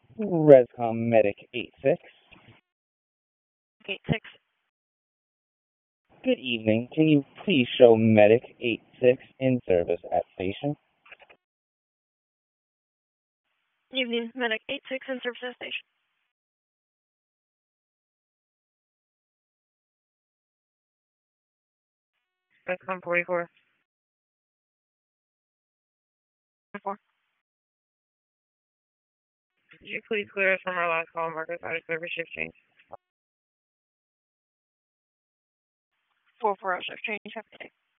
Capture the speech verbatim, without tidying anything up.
Rescom Medic eight six. Gate six. Good evening. Can you please show Medic eight six in service at station? Evening, Medic eight six in service at station. Rescom forty-four. four. Could you please clear us from our last call, Marcus, out of service shift change? four four out shift change, have a day.